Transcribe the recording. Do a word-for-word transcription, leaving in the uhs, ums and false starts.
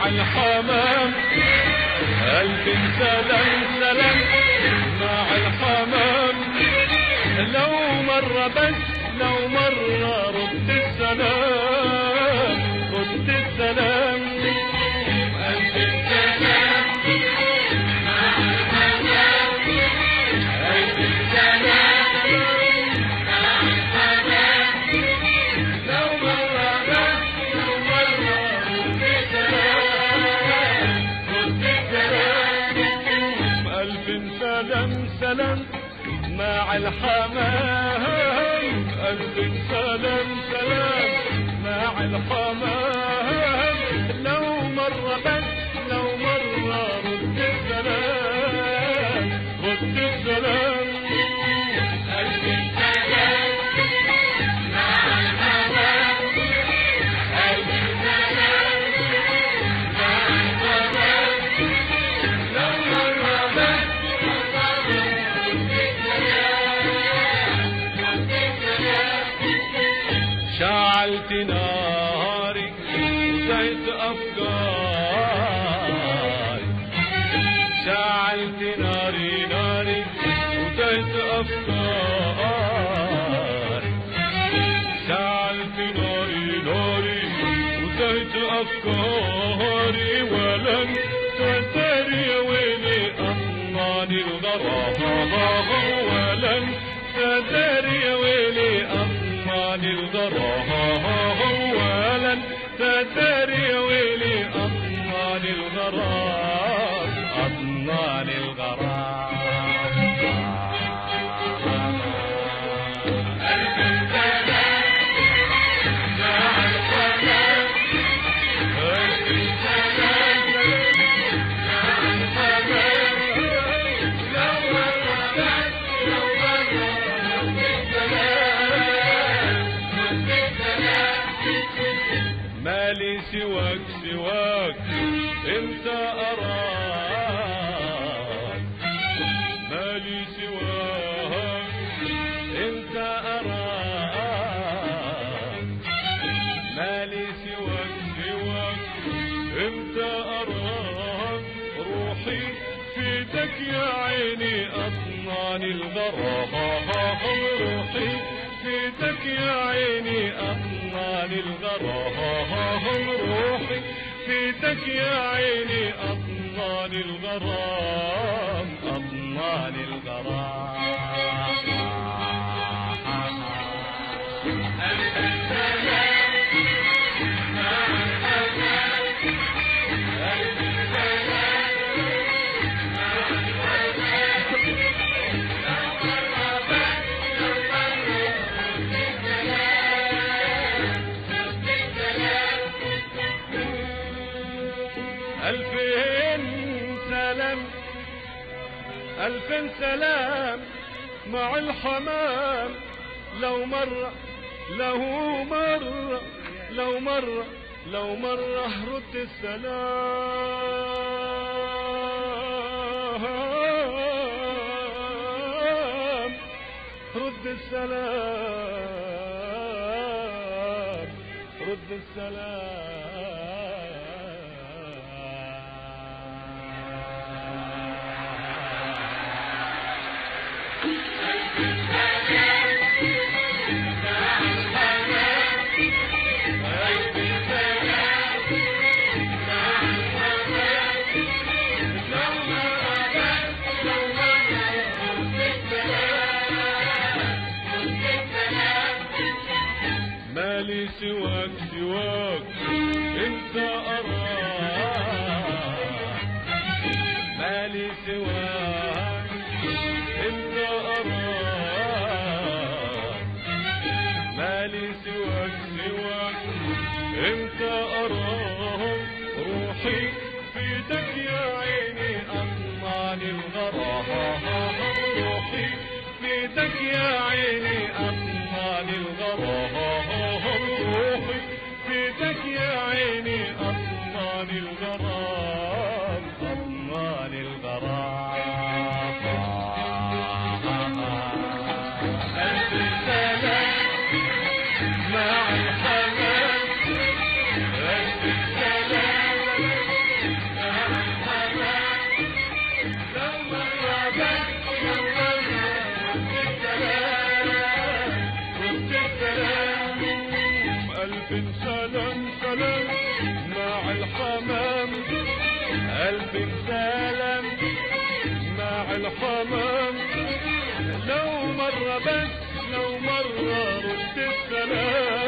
الحمام ألف سلام سلام مع الحمام لو مرة بس لو مرة رد السلام رد السلام ألف سلام مع الحمام ألف سلام مع الحمام لو مرة بس لو مرة رد السلام رد السلام ألف سلام سلام مع الحمام ألف سلام سلام مع الحمام لو مرة بس لو مرة رد السلام رد السلام ألف سلام مع الحمام ألف سلام مع الحمام لو مرة بس شعلت ناري وزيت أفكاري شعلت ناري ناري وزيت أفكاري شعلت ناري ناري وزيت أفكاري ولن تدري ويلي أطماني الغرام ولن تدري ويلي أطماني الغرام ولن تدري ويلي أطماني الغرام أطماني الغرام ألف سلام مع الحمام ألف سلام مع الحمام لو مرة بس لو مرة رد السلام رد السلام مالي سواك سواك انت اراك مالي سواك انت اراك مالي سواك سواك انت اراك روحي فيدك يا عيني اطماني الغرام روحي فيدك يا عيني أطماني الغرام روحي فيدك يا عيني أطماني الغرام أطماني الغرام ألف سلام مع الحمام ألف سلام مع الحمام لو مرة بس لو مرة رد السلام رد السلام ألفين سلام ألفين سلام مع الحمام لو مرة له مرة لو مرة لو مرة رد السلام رد السلام رد السلام مالي سواك سواك انت اراك مالي سواك انت اراك مالي سواك سواك انت اراك روحي فيدك يا عيني اطماني الغرام روحي فيدك يا عيني اطماني الغرام روحي فيدك يا عيني أطماني الغرام أطماني الغرام ألف سلام مع الحمام ألف سلام ألف سلام سلام مع الحمام، ألف سلام مع الحمام، لو مرة بس لو مرة رد السلام.